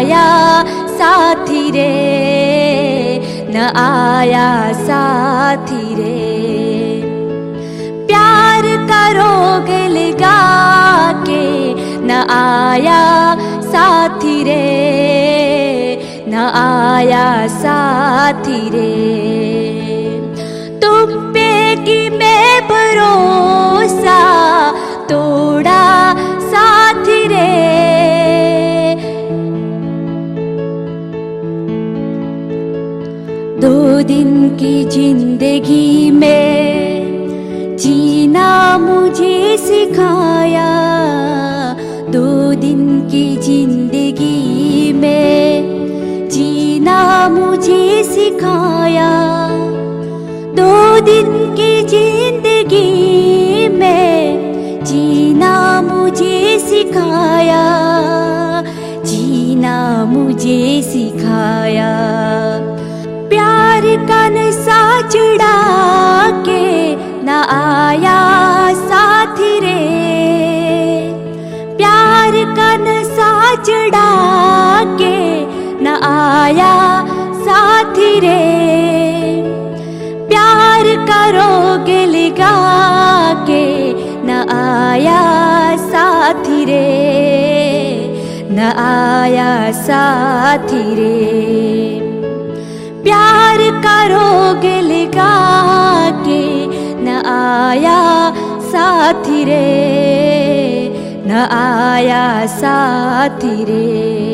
आया साथी रे, न आया साथी रे। प्यार का रोग लगा के न आया साथी रे, न आया साथी रे। तुम पे कि मैं भरोसा तोड़ा साथी रे। दो दिन की जिंदगी में जीना मुझे सिखाया, दो दिन की जिंदगी में जीना मुझे सिखाया। दो दिन की जिंदगी में जीना मुझे सिखाया, जीना मुझे सिखाया। प्यार का नशा चढ़ा के न आया साथी रे, प्यार का नशा चढ़ा के न आया साथी रे। प्यार का रोग लगा के न आया साथी रे, न आया साथी रे। प्यार का रोग लगा के न आया साथी रे, न आया साथी रे।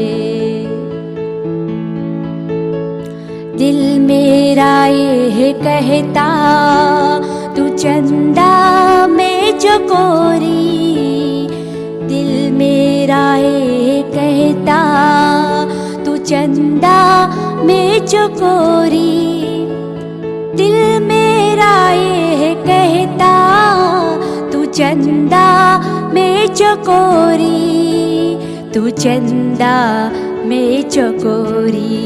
दिल मेरा ये कहता तू चंदा में चकोरी, दिल मेरा ये कहता तू चंदा में चकोरी। दिल मेरा ये कहता तू चंदा में चकोरी, तू चंदा में चकोरी।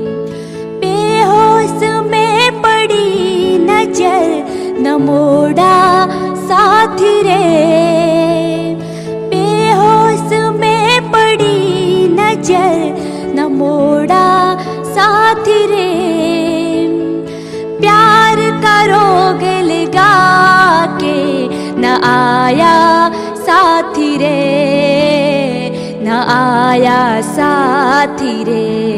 बेहोश में पड़ी नजर न मोड़ा साथी रे, बेहोश में पड़ी नजर न मोड़ा साथी रे। प्यार का रोग लगा के न आया साथी रे, न आया साथी रे।